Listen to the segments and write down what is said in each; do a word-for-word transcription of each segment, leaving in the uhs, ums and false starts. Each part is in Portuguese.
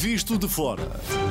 Visto de Fora.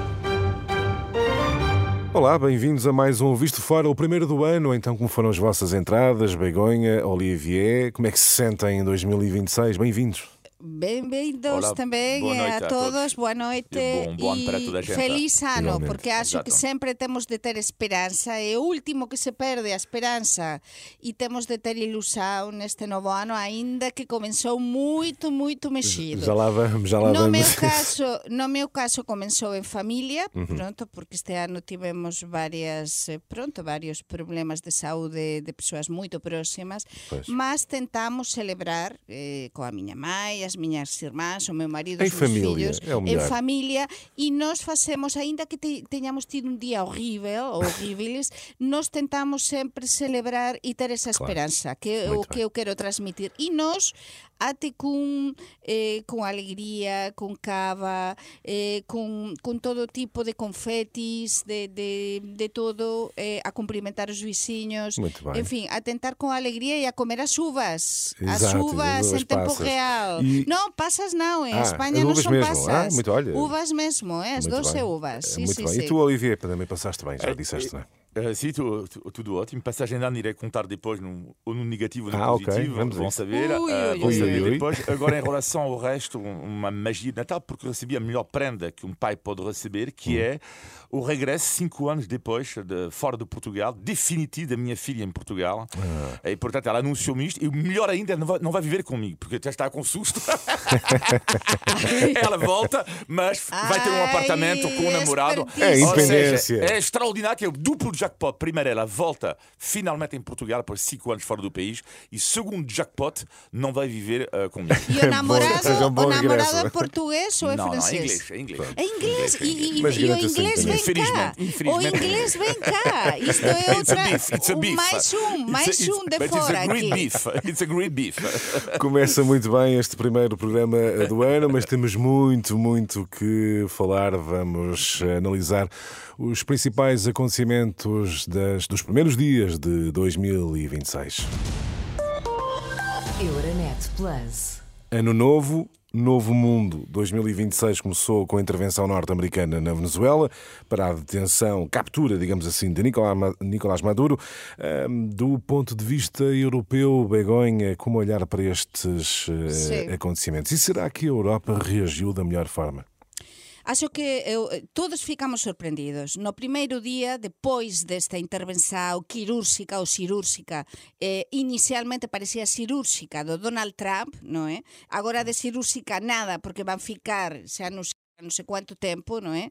Olá, bem-vindos a mais um Visto Fora, o primeiro do ano. Então, como foram as vossas entradas? Begonha, Olivier, como é que se sentem em dois mil e vinte e seis? Bem-vindos. Bem-vindos Olá, também boa noite a a todos, todos. boa noite E bom- bom ano para toda a gente. feliz ano, Igualmente. porque acho Exato. que sempre temos de ter esperança, é o último que se perde, a esperança, e temos de ter ilusão neste novo ano, ainda que começou muito, muito mexido. Já lá vamos, já lá No vamos. meu caso, no meu caso começou em família, Uhum. pronto, porque este ano tivemos várias, eh, pronto, vários problemas de saúde de pessoas muito próximas, Pois. mas tentamos celebrar eh, com a minha mãe, as minhas irmãs, o meu marido, Em os meus família, filhos, é o em melhor. família, e nós fazemos, ainda que te, tenhamos tido um dia horrível, horríveis, nós tentamos sempre celebrar e ter essa Claro. esperança, que é Muito o que bem. eu quero transmitir. E nós, até com, eh, com alegria, com cava, eh, com, com todo tipo de confetis, de, de, de todo, eh, a cumprimentar os vizinhos, Muito bem. enfim, a tentar com alegria e a comer as uvas, as Exato, uvas as em tempo passas. real. E- Não, passas não, em Ah, Espanha as não uvas são mesmo. passas. Ah, muito, olha. Uvas mesmo, é, as Muito doce bem. uvas. Sim, Muito sim, bem. sim. E tu, Olivier, também passaste bem, já Eh, disseste, não é? Uh, sim, tu- tu- tudo ótimo. Passagem de ano irei contar depois no, ou no negativo ou no Ah, ok, positivo. vamos a vão isso. saber. Ui, uh, ui, vão ui, saber ui. depois. Agora, em relação ao resto, um- uma magia de Natal, porque recebi a melhor prenda que um pai pode receber, que Hum. é o regresso, cinco anos depois, de, fora de Portugal, definitivo da minha filha em Portugal. Ah. E, portanto, ela anunciou-me isto. E o melhor ainda, não vai, não vai viver comigo, porque já está com susto. Ela volta, mas vai ter um Ai, apartamento com um namorado. É Ou seja, independência. é extraordinário, que é o duplo jackpot. Primeiro, ela volta finalmente em Portugal após cinco anos fora do país. E segundo jackpot, não vai viver uh, comigo. E o namorado, seja um bom o namorado regresso. é português ou é não, não, é francês? inglês. É inglês. É inglês, e, e- Mas e o garante-se inglês vem cá. Infelizmente, O infelizmente. inglês vem cá. Isto é It's a outra. beef, it's a um- beef. Mais um, It's a- mais it's- um de but fora It's a great aqui. beef. It's a great beef. Começa muito bem este primeiro programa do ano, mas temos muito, muito que falar. Vamos analisar os principais acontecimentos das, dos primeiros dias de dois mil e vinte e seis. Euronet Plus. Ano novo, novo mundo. dois mil e vinte e seis começou com a intervenção norte-americana na Venezuela para a detenção, captura, digamos assim, de Nicolás Ma- Nicolás Maduro. Ahm, Do ponto de vista europeu, Begonha, como olhar para estes eh, Sim. acontecimentos? E será que a Europa reagiu da melhor forma? Acho que eu, todos ficamos sorprendidos. No primeiro dia, depois desta intervenção quirúrgica ou cirúrgica, eh, inicialmente parecía cirúrgica do Donald Trump, non é? Agora de cirúrgica nada, porque van ficar xa non sei, non sei quanto tempo, non é?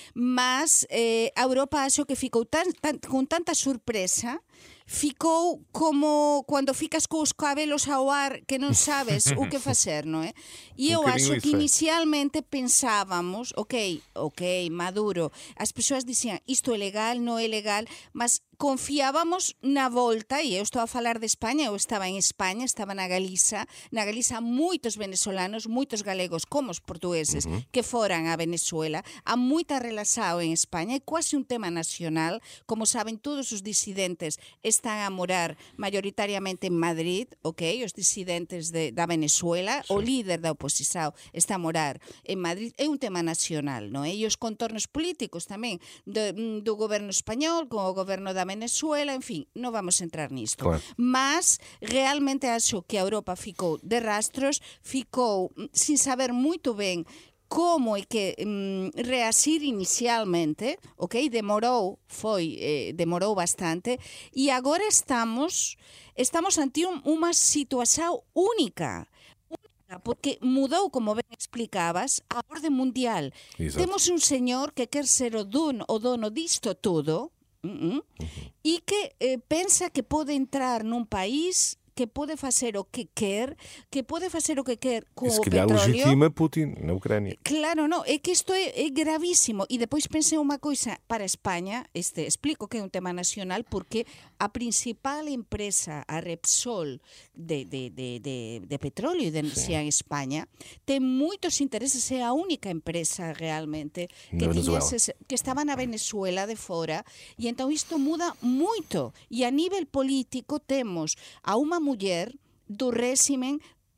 Mas eh, a Europa acho que ficou tan, tan, con tanta sorpresa, ficou como cando ficas cos cabelos ao ar que non sabes o que facer, non é? E Un eu bocadinho acho isso, que é. inicialmente pensábamos, ok, ok, Maduro, as persoas dicían isto é legal, non é legal, mas confiábamos na volta, e eu estou a falar de España, eu estaba en España, estaba na Galiza, na Galiza moitos venezolanos, moitos galegos como os portugueses que foran a Venezuela, há moita relación en España, é quase un tema nacional, como saben todos os disidentes están a morar mayoritariamente en Madrid, ok, os disidentes de, da Venezuela, o líder da oposición está a morar en Madrid, é un tema nacional, non é? E os contornos políticos tamén do, do goberno español con o goberno da Venezuela, en fin, non vamos a entrar nisto. Claro. Mas realmente acho que a Europa ficou de rastros, ficou mm, sin saber moito ben como é que mm, reasir inicialmente, ok, demorou, foi, eh, demorou bastante, e agora estamos estamos ante un, unha situación única, única, porque mudou, como ben explicabas, a orde mundial. Exato. Temos un señor que quer ser o dono, o dono disto todo, uh -uh, e que eh, pensa que pode entrar nun país que pode facer o que quer, que pode facer o que quer co E se o calhar petróleo. legitima Putin na Ucrânia. Claro, non, é que isto é, é gravísimo. E depois pensei unha coisa para España, este, explico que é un tema nacional, porque a principal empresa, a Repsol, de, de, de, de, de petróleo e de enerxía en España, ten moitos intereses, é a única empresa realmente que, Na tiña Venezuela. eses, que estaba na Venezuela de fora, e entón isto muda moito. E a nivel político temos a unha muller do réximen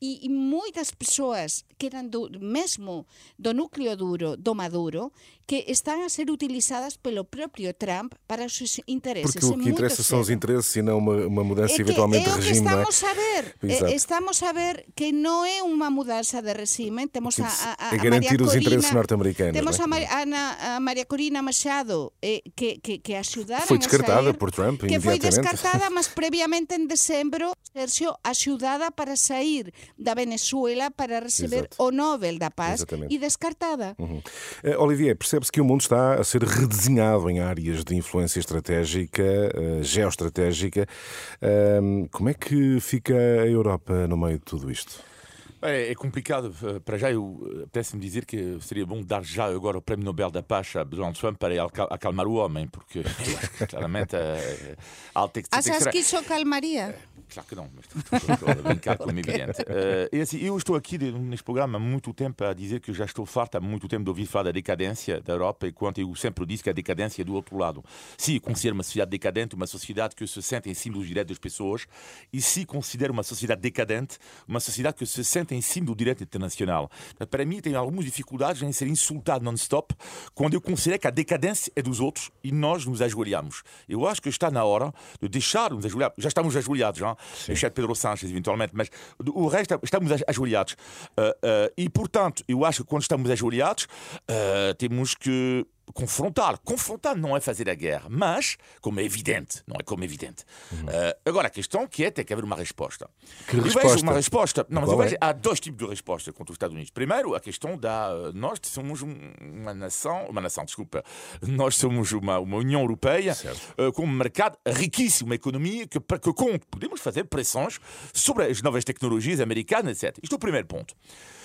e, e muitas pessoas que eram do, mesmo do núcleo duro do Maduro, que estão a ser utilizadas pelo próprio Trump para os seus interesses. Porque o que interessa são os interesses e não uma, uma mudança é eventualmente de regime. É o que estamos não é? a ver. É, estamos a ver que não é uma mudança de regime. Temos a, a, a, é garantir a os Corina, interesses norte-americanos. Temos não é? a, a, a Maria Corina Machado, eh, que, que, que ajudaram Foi descartada a sair, por Trump, que foi imediatamente. descartada, mas previamente em dezembro, Sérgio, ajudada para sair da Venezuela para receber Exato. o Nobel da Paz. Exatamente. E descartada. Uhum. Uh, Olivier, percebe-se que o mundo está a ser redesenhado em áreas de influência estratégica, uh, geoestratégica. Uh, como é que fica a Europa no meio de tudo isto? É, é complicado. Para já, eu apetece-me dizer que seria bom dar já agora o Prémio Nobel da Paz a Donald Trump para acalmar o homem, porque claramente a ter que Achas que isso calmaria? Claro que não, mas estou, estou, estou a brincar, como é evidente. Uh, e assim, eu estou aqui neste programa há muito tempo a dizer que já estou farto há muito tempo de ouvir falar da decadência da Europa, enquanto eu sempre disse que a decadência é do outro lado. Se considero uma sociedade decadente, uma sociedade que se sente em cima dos direitos das pessoas, e se considero uma sociedade decadente, uma sociedade que se sente em cima do direito internacional. Para mim, tenho algumas dificuldades em ser insultado non-stop quando eu considero que a decadência é dos outros e nós nos ajoelhamos. Eu acho que está na hora de deixar-nos ajoelhar. Já estamos ajoelhados, não? Exceto Pedro Sánchez, eventualmente, mas o resto estamos ajoelhados. Uh, uh, e, portanto, eu acho que quando estamos ajoelhados, uh, temos que confrontar. Confrontar não é fazer a guerra, mas, como é evidente, não é como é evidente. Uhum. Uh, agora, a questão que é, tem que haver uma resposta. Que eu resposta? vejo uma resposta. Não, mas eu Qual vejo, é? há dois tipos de resposta contra os Estados Unidos. Primeiro, a questão da... Nós somos uma nação... Uma nação, desculpa. Nós somos uma, uma União Europeia uh, com um mercado riquíssimo, uma economia que, que com, podemos fazer pressões sobre as novas tecnologias americanas, etcétera. Isto é o primeiro ponto.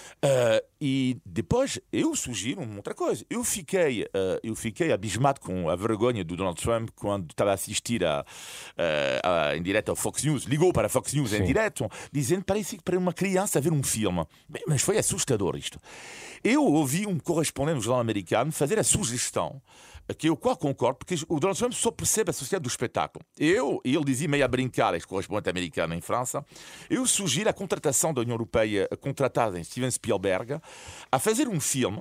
Uh, e depois eu sugiro uma outra coisa. Eu fiquei, uh, eu fiquei abismado com a vergonha do Donald Trump quando estava a assistir a, a, a, em direto ao Fox News. Ligou para a Fox News Sim. em direto, dizendo que parecia para uma criança ver um filme. Bem, mas foi assustador isto. Eu ouvi um correspondente no jornal americano fazer a sugestão, que eu qual concordo, porque o Donald Trump só percebe a sociedade do espetáculo. Eu, e ele dizia meio a brincar, este correspondente americano em França, eu sugiro a contratação da União Europeia, contratada em Steven Spielberg, a fazer um filme,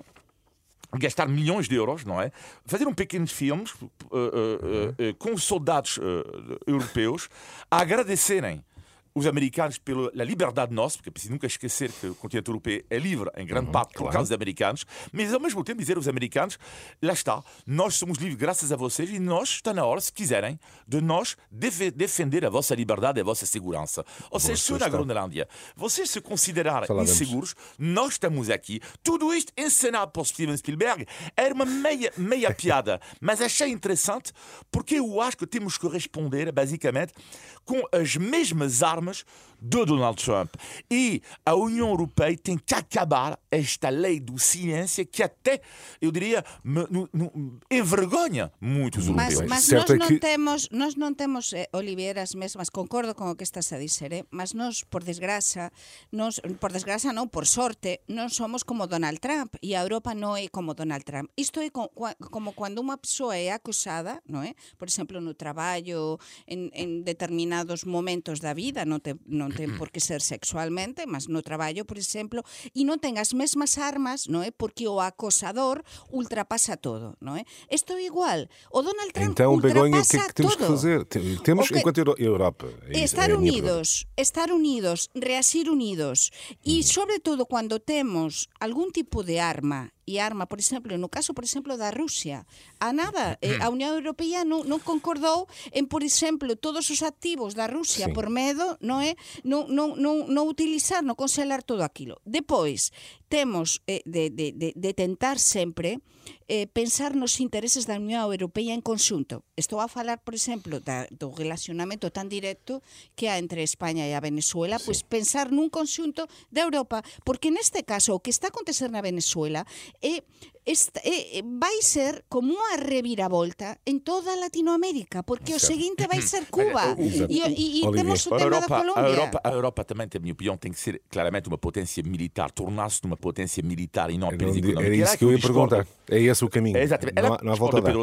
gastar milhões de euros, não é? Fazer um pequenos filmes uh, uh, uh, uh, com soldados uh, europeus a agradecerem os americanos pela liberdade nossa, porque é preciso nunca esquecer que o continente europeu é livre em grande uhum, parte por claro. causa dos americanos, mas ao mesmo tempo dizer aos americanos, lá está, nós somos livres graças a vocês e nós, está na hora, se quiserem, de nós def- defender a vossa liberdade e a vossa segurança. Ou seja, se na Groenlândia vocês se considerarem Falávamos. inseguros, nós estamos aqui. Tudo isto encenado por Steven Spielberg era uma meia, meia piada, mas achei interessante porque eu acho que temos que responder, basicamente, com as mesmas armas de Donald Trump. E a União Europeia tem que acabar esta lei do silêncio que até, eu diria, me, me, me envergonha muitos europeus. Mas, mas nós, é não que... temos, nós não temos, eh, Olivier, as mesmas, concordo com o que estás a dizer, eh? mas nós, por desgraça, nós, por desgraça não, por sorte, non somos como Donald Trump e a Europa non é como Donald Trump. Isto é como, como quando unha persoa é acusada, non é? Por exemplo, no traballo, en, en determinados momentos da vida, non ten, non ten por que ser sexualmente, mas no traballo, por exemplo, e non ten as mesmas armas, non é? Porque o acosador ultrapasa todo, non é? Isto é igual. O Donald Trump então, ultrapasa Begonha, o que é que temos todo. que fazer? Temos, okay. enquanto Europa... É estar é unidos, estar unidos, reagir unidos. E, sobre todo, quando temos algún tipo de arma, e arma, por exemplo, no caso, por exemplo, da Rusia, a nada, eh, a Unión Europea non, non concordou en, por exemplo, todos os activos da Rusia sí. por medo, non é? Non, non, non, non utilizar, non congelar todo aquilo. Depois, temos eh, de, de, de, de tentar sempre eh, pensar nos intereses da Unión Europea en conxunto. Estou a falar, por exemplo, da, do relacionamento tan directo que há entre España e a Venezuela, sí. pois pensar nun conxunto da Europa, porque neste caso o que está a acontecer na Venezuela é Esta, eh, vai ser como unha reviravolta en toda Latinoamérica, porque o seguinte vai ser Cuba e, e, e temos o tema Europa, da Colômbia. A Europa, a Europa também, na minha opinião, tem que ser claramente uma potência militar, tornar-se numa potência militar e não apenas económica. Era isso que eu ia perguntar. É esse o caminho. É exatamente. Não há, não há volta a dar.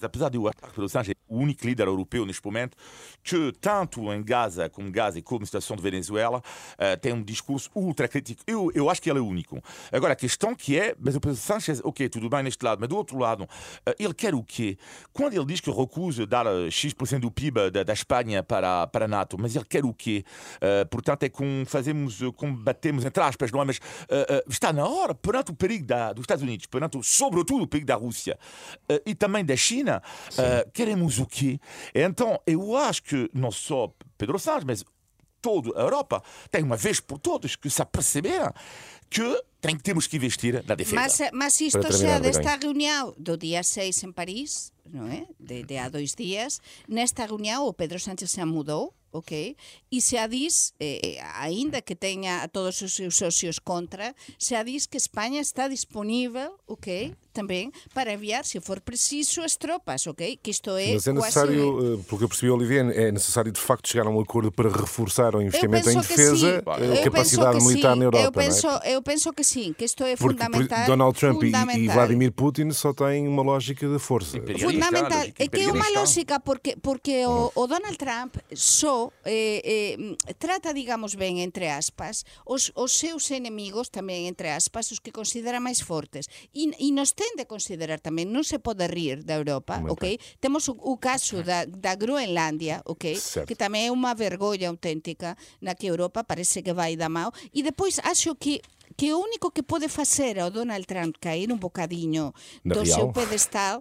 apesar de eu achar que Pedro Sánchez é o único líder europeu neste momento que, tanto em Gaza como Gaza e como na situação de Venezuela, uh, tem um discurso ultra crítico. Eu, eu acho que ele é o único. Agora, a questão que é, mas o Pedro Sánchez, ok, tudo bem neste lado, mas do outro lado, uh, ele quer o quê? Quando ele diz que recusa dar uh, X por cento do P I B da, da Espanha para, para a NATO, mas ele quer o quê? Uh, portanto, é com fazemos, combatemos, entre aspas, não é? Mas uh, uh, está na hora, perante o perigo da, dos Estados Unidos, perante, sobretudo, o perigo da Rússia uh, e também da China, uh, queremos o quê? Então, eu acho que não só Pedro Sánchez, mas toda a Europa tem uma vez por todas que se aperceber que tem, temos que investir na defesa. Mas, mas isto xa desta reunião do día seis en París, non é? De, de há dois días, nesta reunião o Pedro Sánchez se mudou, ok? E se a diz, eh, ainda que teña a todos os seus socios contra, se a diz que España está disponível, ok? Também para enviar, se for preciso, as tropas, ok? Que isto é Mas é necessário, quase... pelo que eu percebi, Olivier, é necessário de facto chegar a um acordo para reforçar o investimento em defesa, a capacidade militar na Europa, eu penso, não é? Eu penso que sim, que isto é Porque fundamental. Donald Trump fundamental. E, e Vladimir Putin só têm uma lógica de força. Fundamental. É que é uma lógica porque, porque o, o Donald Trump só eh, eh, trata, digamos ben, entre aspas, os, os seus enemigos, tamén entre aspas, os que considera máis fortes. E, e nos ten de considerar tamén, non se pode rir da Europa, Muito ok? bem. Temos o, o caso da, da Groenlandia, ok? Certo. Que tamén é unha vergolla auténtica na que Europa parece que vai da mão. E depois acho que que o único que pode facer ao Donald Trump cair un bocadiño Na do real. seu pedestal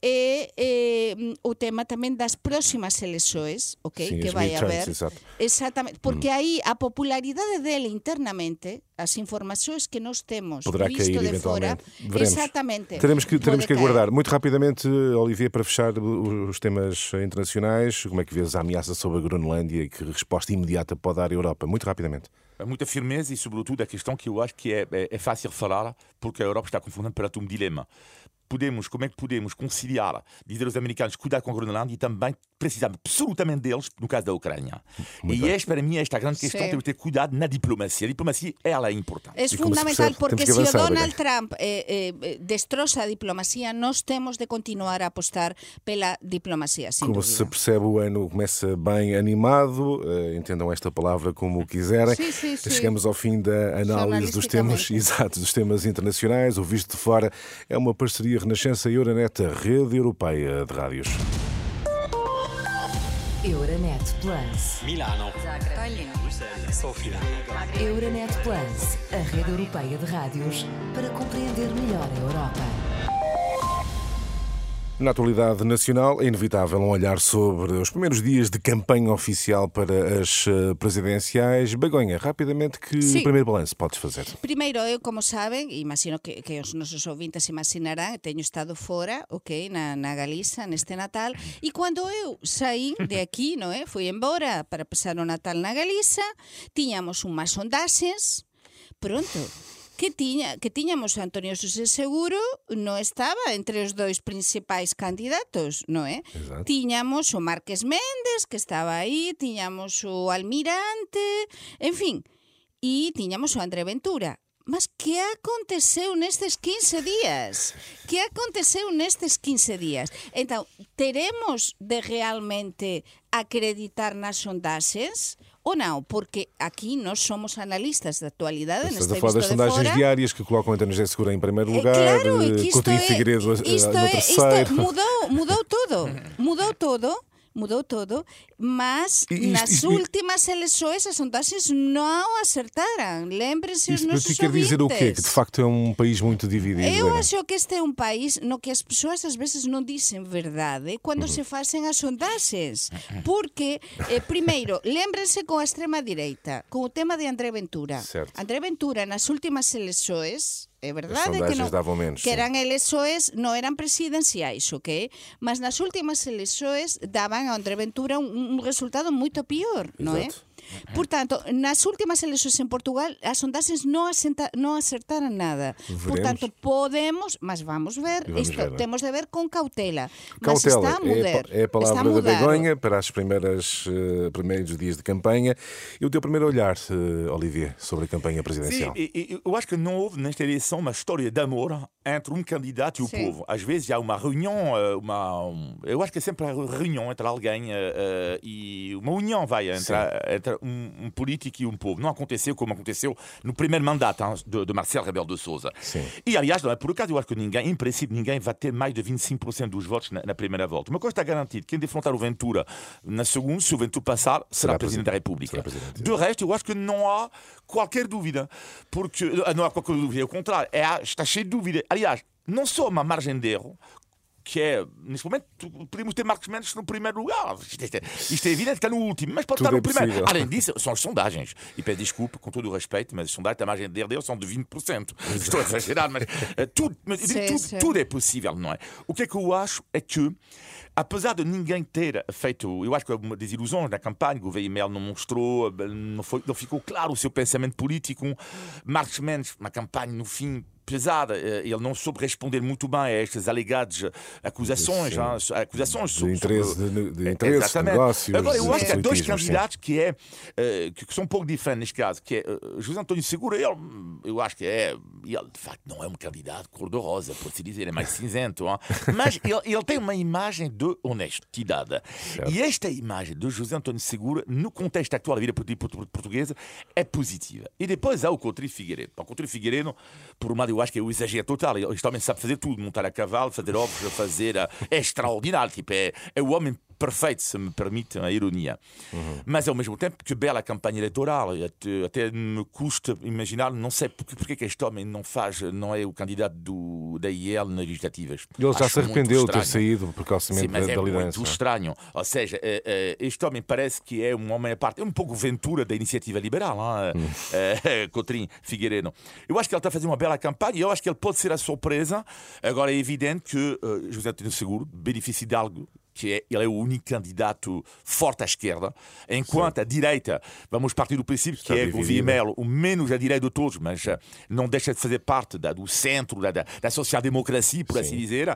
é, é o tema tamén das próximas eleições, ok? Sim, que as vai midterms, haber. exato. Exatamente, porque aí a popularidade dele internamente, as informações que nós temos Poderá visto cair de fora, eventualmente. Veremos. exatamente. Teremos que, teremos pode que cair. aguardar. Muito rapidamente, Olivier, para fechar os temas internacionais, como é que vês a ameaça sobre a Groenlândia e que resposta imediata pode dar a Europa? Muito rapidamente. Muita firmeza e, sobretudo, a questão que eu acho que é, é, é fácil falar, porque a Europa está confundida perante um dilema. Podemos, como é que podemos conciliar, dizer aos americanos cuidar com a Groenlândia e também precisar absolutamente deles no caso da Ucrânia. Muito e bem. esta, para mim, esta grande questão, Sim. temos de ter cuidado na diplomacia. A diplomacia, ela é importante. É E como se fundamental percebe, porque temos que se o avançar, Donald Braga. Trump eh, eh, destroza a diplomacia, nós temos de continuar a apostar pela diplomacia, sem Como dúvida. se percebe, o ano começa bem animado, uh, entendam esta palavra como quiserem. Sim, sim, sim. Chegamos ao fim da análise dos temas, Jornalisticamente. exato, dos temas internacionais. O Visto de Fora é uma parceria Renascença e Euronet, a rede europeia de rádios. Euronet Plus. Milano. Zagreb. Sofia. Euronet Plus, a rede europeia de rádios para compreender melhor a Europa. Na atualidade nacional, é inevitável um olhar sobre os primeiros dias de campanha oficial para as eh, presidenciais. Begonha, rapidamente, que Sim. primeiro balanço podes fazer? Primeiro, eu, como sabem, imagino que, que os nosos ouvintes imaginarán, teño estado fora, ok, na, na Galiza, neste Natal, e cando eu saí de aquí, non é? Fui embora para pasar o Natal na Galiza, tiñamos unhas sondaxes, pronto, que tiña que tiñamos Antonio José Seguro non estaba entre os dois principais candidatos, non é? Exato. Tiñamos o Marques Méndez, que estaba aí, tiñamos o Almirante, en fin, e tiñamos o André Ventura. Mas que aconteceu nestes quince días? Que aconteceu nestes quince días? Então, teremos de realmente acreditar nas sondaxes ou não? Porque aqui nós somos analistas da atualidade. Estás neste a falar das visto de sondagens fora. diárias que colocam António José Seguro em primeiro É lugar, claro, e que eh, isto Coutinho é- Figueiredo isto eh, no é- isto terceiro. mudou, mudou todo, mudou todo. Mudou todo, mas E isto- nas isto- últimas eleições as sondagens não acertaram. Lembrem-se os Isto para nossos ti quer dizer o quê? Que ouvintes. de facto é um país muito dividido. Eu Helena. acho que este é um país no que as pessoas às vezes não dizem verdade quando se fazem as sondagens. Porque, eh, primeiro, lembrem-se com a extrema-direita, com o tema de André Ventura. Certo. André Ventura, nas últimas eleições, é verdade que sondagens não, davam menos, que sim. eram eleições, não eram presidenciais, ok? Mas nas últimas eleições davam a André Ventura um, um resultado muito pior, não é? Exato. Portanto, nas últimas eleições em Portugal, as sondagens não, assenta, não acertaram nada. Veremos. Portanto, podemos, mas vamos ver, Vamos isto, ver. temos de ver com cautela. Mas Cautela está a mudar. é, a- é a está a palavra da mudar. Begonha para os primeiros dias de campanha. E o teu primeiro olhar, uh, Olivia, sobre a campanha presidencial? Sim, e, e, eu acho que não houve nesta eleição uma história de amor entre um candidato e o Sim. povo. Às vezes há uma reunião, uma, um, eu acho que é sempre a reunião entre alguém uh, uh, e uma união vai entre, entre um, um político e um povo. Não aconteceu como aconteceu no primeiro mandato hein, de, de Marcelo Rebelo de Sousa. Sim. E aliás, não é por acaso, eu acho que ninguém, em princípio, ninguém vai ter mais de vinte e cinco por cento dos votos na, na primeira volta. Uma coisa está garantida, quem defrontar o Ventura na segunda, se o Ventura passar, será, será Presidente da República. Presidente. De resto, eu acho que não há qualquer dúvida, porque não há qualquer dúvida, ao contrário, é, está cheio de dúvida. Aliás, não só uma margem de erro, que é, neste momento, podemos ter Marcos Mendes no primeiro lugar. Isto é, isto é evidente que está no último, mas pode Tudo estar no é primeiro. possível. Além disso, são as sondagens. E peço desculpa, com todo o respeito, mas as sondagens, a margem de erro são de vinte por cento. Estou a exagerar, mas, uh, tudo, mas Sim, tudo, sim. tudo é possível, não é? O que é que eu acho é que, apesar de ninguém ter feito, eu acho que uma desilusão na campanha, o Gouveia Mel não mostrou, não, foi, não ficou claro o seu pensamento político. Marcos Mendes, uma campanha, no fim, pesada, ele não soube responder muito bem a estas alegadas acusações, hein, acusações De sobre, interesse, sobre... de, de interesse, Exatamente. negócios. Agora, eu acho que há dois proselitismos, candidatos que, é, uh, que são um pouco diferentes neste caso, que é uh, José António Segura, ele, eu acho que é, ele de facto não é um candidato cor-de-rosa, por se dizer, é mais cinzento, hein? Mas ele, ele tem uma imagem de honestidade. Certo. E esta imagem de José António Segura, no contexto atual da vida política portuguesa, é positiva. E depois há o Coutinho Figueiredo. O Coutinho Figueiredo, por um lado, eu acho que é o exagero total. Este homem sabe fazer tudo, montar a cavalo, fazer ovos, fazer... Uh, é extraordinário. Tipo, é, é o homem perfeito, se me permite a ironia. Uhum. Mas, ao mesmo tempo, que bela campanha eleitoral. Até, até me custa imaginar, não sei porque, porque que este homem não faz, não é o candidato do, da I L nas legislativas. Ele já Acho se arrependeu de ter estranho. saído precocemente Sim, mas da, é da liderança. muito estranho. Ou seja, este homem parece que é um homem à parte, é um pouco Ventura da iniciativa liberal, hum. Coutinho Figueiredo. Eu acho que ele está a fazer uma bela campanha e eu acho que ele pode ser a surpresa. Agora é evidente que uh, José António Seguro beneficia de algo, que é, ele é o único candidato forte à esquerda, enquanto Sim. a direita, vamos partir do princípio que Está é Gouveia Mel, o menos à direita de todos, mas uh, não deixa de fazer parte da, do centro, da, da, da social-democracia, por Sim. assim dizer, uh,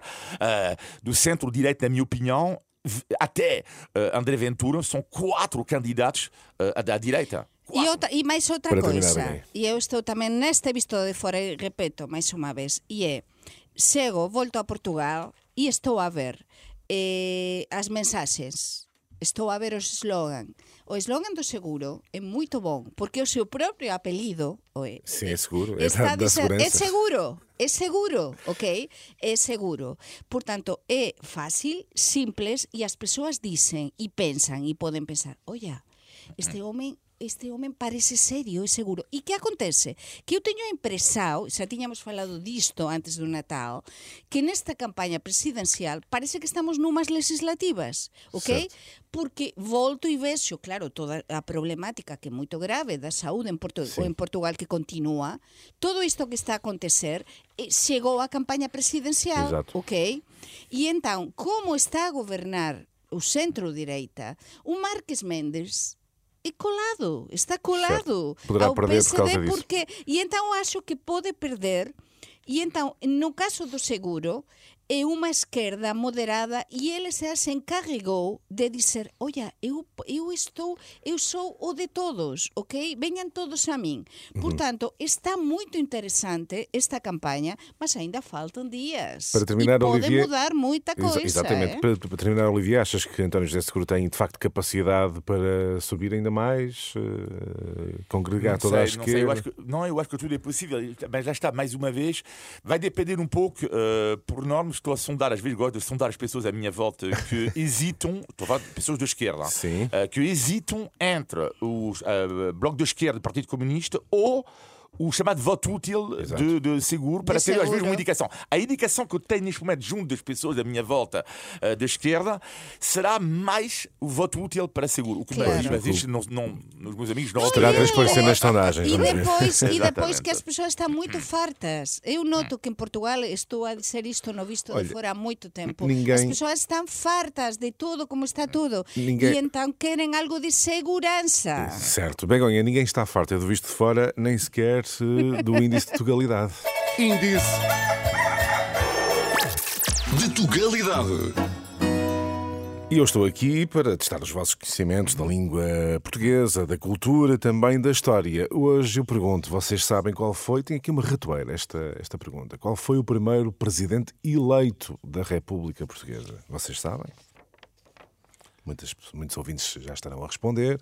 do centro-direita, na minha opinião, até uh, André Ventura, são quatro candidatos uh, da direita. E, outra, e mais outra Para coisa, e eu estou também neste visto de fora, e repito mais uma vez, e é, chego, volto a Portugal e estou a ver eh, as mensaxes, estou a ver o slogan. O slogan do Seguro é muito bom, porque o seu próprio apelido é, Sim, é seguro, é está da, a da dizer, segurança. é seguro, é seguro, ok? É seguro. Portanto, é fácil, simples, e as pessoas dizem e pensam, e podem pensar, olha, este homem este homem parece sério e seguro. E que acontece? Que eu teño a impressão, xa tiñamos falado disto antes do Natal, que nesta campaña presidencial parece que estamos numas legislativas, ok? Certo. Porque volto e vexo, claro, toda a problemática que é moito grave da saúde en, Porto, en Portugal que continúa, todo isto que está a acontecer chegou á campaña presidencial, Exato. ok? E então, como está a gobernar o centro-direita, o Marques Mendes é colado, está colado Poderá ao perder P S D por causa disso. porque e então acho que pode perder. E então, no caso do Seguro, é uma esquerda moderada e ele se se encarregou de dizer, olha, eu, eu estou, eu sou o de todos, ok? Venham todos a mim. Portanto, uhum. está muito interessante esta campanha, mas ainda faltam dias. Para terminar, e pode Olivier, mudar muita coisa. Ex exatamente. É? Para, para terminar, Olivier, achas que António José Seguro tem, de facto, capacidade para subir ainda mais, uh, congregar não toda sei, a esquerda? Não, sei, eu acho que, não, eu acho que tudo é possível, mas já está, mais uma vez, vai depender um pouco, uh, por normas, estou a sondar, às vezes gosto de sondar as pessoas à minha volta que hesitam, estou a falar de pessoas da esquerda, uh, que hesitam entre o uh, Bloco da Esquerda do Partido Comunista ou o chamado voto útil de, de seguro para de ter, seguro. às vezes, uma indicação. A indicação que eu tenho neste momento junto das pessoas da minha volta uh, da esquerda será mais o voto útil para seguro. O que Claro. mas, mas isto não, não, os meus amigos não Estará a é. transparecer nas sondagens. E Vamos ver. depois, e depois Exatamente. que as pessoas estão muito fartas. Eu noto que em Portugal, estou a dizer isto no visto Olha, de fora há muito tempo, ninguém- as pessoas estão fartas de tudo como está tudo. Ninguém- E então querem algo de segurança. Certo. Begonha, ninguém está farto é do visto de fora, nem sequer eh, do índice de tugalidade. Índice. De Tugalidade. E eu estou aqui para testar os vossos conhecimentos da língua portuguesa, da cultura, também da história. Hoje eu pergunto, vocês sabem qual foi? Tem aqui uma ratoeira esta, esta pergunta. Qual foi o primeiro presidente eleito da República Portuguesa? Vocês sabem? Muitas, muitos ouvintes já estarão a responder.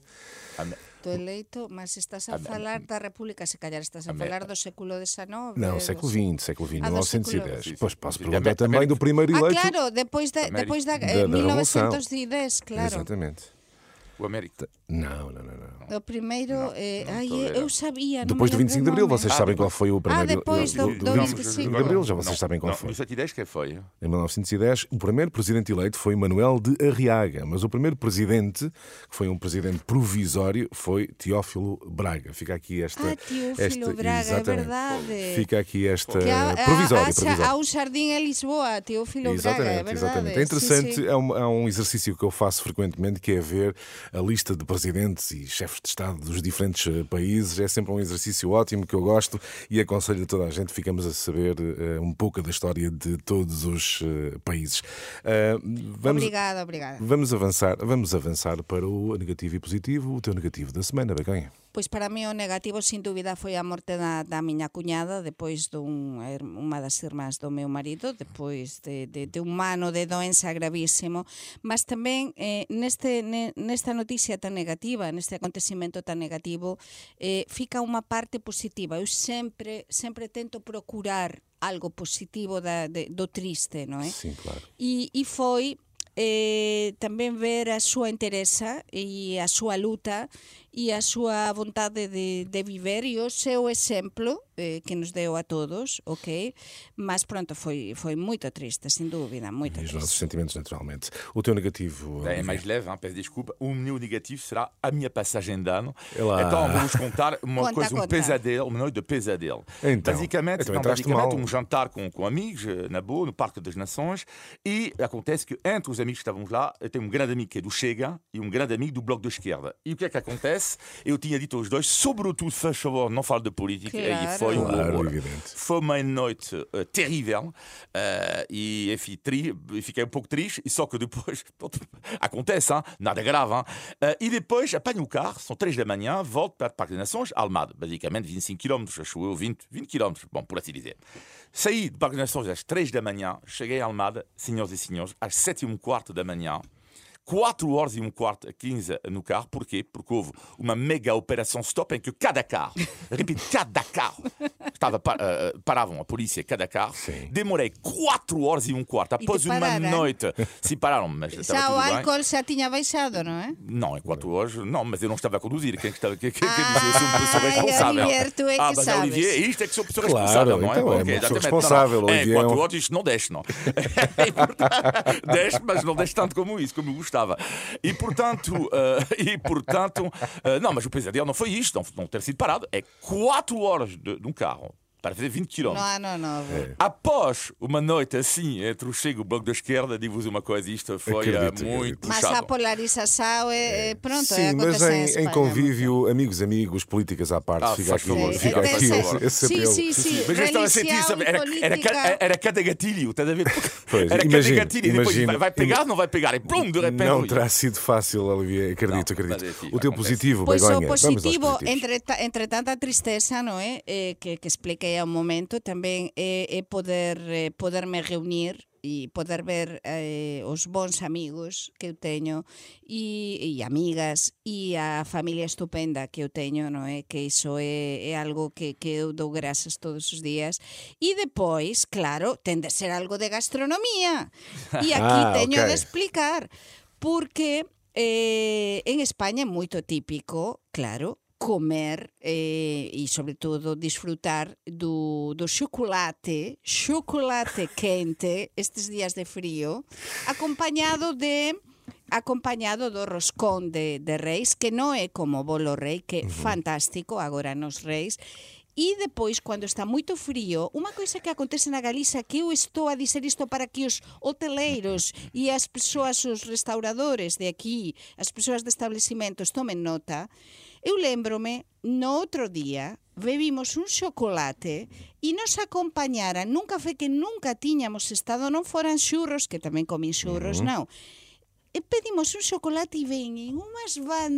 Estou eleito, mas estás a falar da República, se calhar estás a falar do século dezenove. Não, do século sé- vinte, século vinte, Ah, do mil novecentos e dez. século- Sim, sim. Pois posso Sim, perguntar América- também América- do primeiro Ah, eleito. claro, depois da, depois da, Da- eh, da mil Revolução. novecentos e dez, claro. Exatamente. O América. Não, não, não, não. O primeiro, eh, não ai, estou a ver. eu sabia. não Depois me do vinte e cinco de lembro Abril, o nome. vocês Ah, sabem qual depois. foi o primeiro... depois do- do vinte vinte e e cinco. cinco de Abril, já vocês Não, sabem qual não, foi. mil novecentos e dez que foi? Em mil novecentos e dez, o primeiro presidente eleito foi Manuel de Arriaga, mas o primeiro presidente, que foi um presidente provisório, foi Teófilo Braga. Fica aqui esta... Ah, Teófilo esta, Braga, é exatamente. verdade. Fica aqui esta... Que há, há- provisório, há- provisório. há um jardim em Lisboa, Teófilo Braga, é Exatamente, verdade. exatamente. É interessante, Sim, sim. É, um, é um exercício que eu faço frequentemente, que é ver a lista de presidentes e chefes de Estado dos diferentes eh, países. É sempre um exercício ótimo que eu gosto e aconselho a toda a gente, ficamos a saber eh, um pouco da história de todos os eh, países. Ah, vamos, Obrigada, obrigada. vamos, avançar, vamos avançar para o negativo e positivo. O teu negativo da semana, Begonha. Pois para mí o negativo, sin dúbida, foi a morte da, da miña cuñada depois dun, unha das irmás do meu marido, depois de, de, de un ano de doença gravísimo, mas tamén eh, neste, ne, nesta noticia tan negativa, neste acontecimento tan negativo, eh, fica unha parte positiva. Eu sempre, sempre tento procurar algo positivo da, de, do triste, non é? Sim, claro. E, e foi eh, tamén ver a súa interesa e a súa luta e a súa vontade de, de viver e o seu exemplo eh, que nos deu a todos, ok? Mas pronto, foi, foi muito triste, sem dúvida, muito E os nossos triste. sentimentos, naturalmente. O teu negativo... É mais leve, hein, peço desculpa. O meu negativo será a minha passagem de ano. É lá. Então vamos contar uma Conta, coisa, um conta. pesadelo, uma noite de pesadelo. Então, basicamente, então não, entraste basicamente mal. um jantar com, com amigos, eh, na boa, no Parque das Nações, e acontece que entre os amigos que estávamos lá, eu tenho um grande amigo que é do Chega e um grande amigo do Bloco da Esquerda. E o que é que acontece? Eu tinha dito aos dois, sobretudo, faz favor, não fale de política. Claro. E foi um Claro, horror. evidente. Foi uma noite uh, terrível uh, e enfim, tri, fiquei um pouco triste, e só que depois acontece, hein? Nada grave. Hein? Uh, e depois apanho o carro, são três da manhã, volto para o Parque das Nações, Almada, basicamente vinte e cinco quilómetros, acho eu, vinte, vinte quilómetros, bom, por assim dizer. Saí do Parque das Nações às três da manhã, cheguei a Almada, senhoras e senhores, às sete e um quarto da manhã. quatro horas e um quarto a quinze no carro. Porquê? Porque houve uma mega operação stop em que cada carro, repito, cada carro, estava, uh, paravam a polícia, cada carro. Sim. Demorei quatro horas e um quarto. Após te uma pararam? noite, se pararam, mas estava Já o tudo bem. álcool já tinha baixado, não é? Não, em quatro horas, não, mas eu não estava a conduzir. Quem estava, quem, quem, quem dizia, eu sou uma pessoa Ai, responsável. Olivier, tu é que ah, mas sabes. Olivier, isto é que sou pessoa Claro, responsável, não é? então é uma Ok, pessoa exatamente. responsável, Não, não. É, Olivier é quatro um- horas isto não desce, não. E, portanto, desce, mas não desce tanto como isso, como eu gostava. E portanto, uh, e portanto, uh, não, mas o pesadelo não foi isto, não, não ter sido parado. É quatro horas de, de um carro para fazer vinte quilómetros. No ano novo. Após uma noite assim, entre o Chega e o Bloco da Esquerda, digo-vos uma coisa, isto foi eh, Acredito, muito acredito. Mas puxado. a polarização é, é pronto, Sim, é mas acontece em, Espanha, em convívio, amigos, amigos, políticas à parte, Ah, fica faz aqui, favor, fica faz aqui favor. esse, esse Sim, apelo. sim, sim. Mas eu estava a sentir, Religião sabe, e era, era, política. ca- era cada gatilho, estás a ver? Pois, era imagino, cada gatilho, e depois imagino. vai, vai pegar, não vai pegar, e plum, de repente. Não ui. terá sido fácil, Olivier, acredito, Não, acredito. mas enfim, O teu acontece. positivo, Pois Begonha. o Vamos aos positivo, positivos. entre, ta- entre tanta tristeza, não é? Eh, que, que expliquei há um momento, também é, é poder, eh, poder me reunir e poder ver eh, os bons amigos que eu tenho e, e amigas e a família estupenda que eu tenho, não é? Que isso é, é algo que, que eu dou graças todos os dias. E depois, claro, tem de ser algo de gastronomia. E aqui Ah, teño ok. de explicar, porque eh, en España é moito típico, claro, comer eh, e, sobretudo, desfrutar do, do chocolate, chocolate quente, estes dias de frio, acompanhado de... acompañado do roscón de, de Reis, que non é como o bolo rei, que é uh-huh. fantástico agora nos Reis. E depois, cando está moito frío, unha coisa que acontece na Galiza, que eu estou a dizer isto para que os hoteleiros e as persoas, os restauradores de aquí, as persoas de establecimentos tomen nota, eu lembro-me, no outro día, bebimos un chocolate e nos acompañaran nun café que nunca tiñamos estado, non foran xurros, que tamén comín xurros, uh-huh. non. E pedimos un chocolate e veñen unhas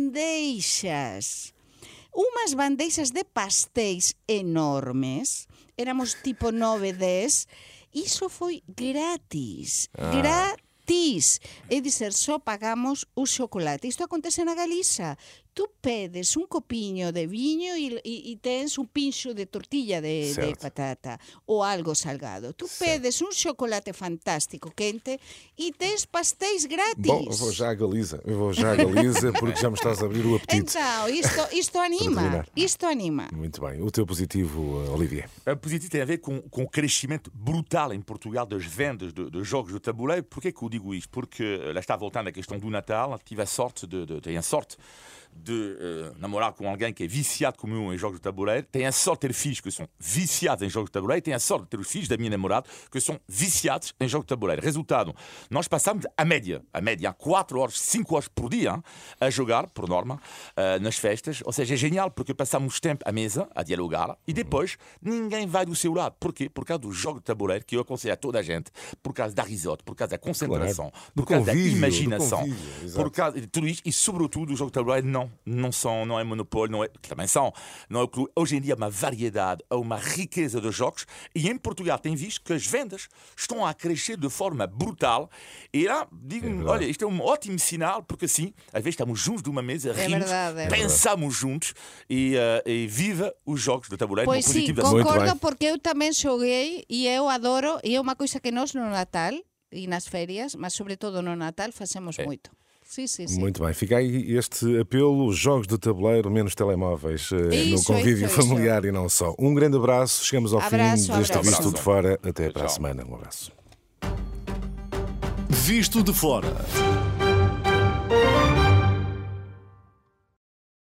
bandeixas... umas bandeixas de pastéis enormes, éramos tipo nove, dez, iso foi gratis, ah. gratis, é dizer, só pagamos o chocolate. Isto acontece na Galiza. Tu pedes un copiño de viño e, e, e tens un pincho de tortilla de, de patata ou algo salgado. Tu pedes certo. un chocolate fantástico, quente, e tens pastéis grátis. Bom, eu vou já à Galiza, eu vou já à Galiza porque já me estás a abrir o apetite. Então, isto, isto anima, isto anima. Muito bem. O teu positivo, Olivier? O positivo tem a ver com, com o crescimento brutal em Portugal das vendas de, de jogos de tabuleiro. Porquê que eu digo isto? Porque, lá está voltando a questão do Natal, tive a sorte de, de, de, a sorte de uh, namorar com alguém que é viciado como eu em jogos de tabuleiro, tem a sorte de ter filhos que são viciados em jogos de tabuleiro, tem a sorte de ter os filhos da minha namorada que são viciados em jogos de tabuleiro. Resultado, nós passamos a média, a média, quatro horas, cinco horas por dia a jogar, por norma, uh, nas festas. Ou seja, é genial porque passamos tempo à mesa a dialogar e depois ninguém vai do seu lado. Porquê? Por causa do jogo de tabuleiro que eu aconselho a toda a gente, por causa da risota, por causa da concentração, claro. por causa convívio, da imaginação, por causa de tudo isto e, sobretudo, o jogo de tabuleiro não não são, não é monopólio, não é, também são, não é o clube. Hoje em dia há uma variedade, há uma riqueza de jogos e em Portugal tem visto que as vendas estão a crescer de forma brutal e lá, digo-me, é olha, isto é um ótimo sinal porque assim, às vezes estamos juntos de uma mesa, é rimos, verdade, é pensamos juntos e, uh, e viva os jogos de tabuleiro. Pois sim, concordo porque eu também joguei e eu adoro e é uma coisa que nós no Natal e nas férias, mas sobretudo no Natal, fazemos é. muito. Sim, sim, sim. Muito bem, fica aí este apelo, jogos de tabuleiro, menos telemóveis isso, no convívio isso, familiar isso. e não só. Um grande abraço, chegamos ao abraço, fim deste abraço. Visto de Fora. Até Tchau. para a semana. Um abraço. Visto de Fora.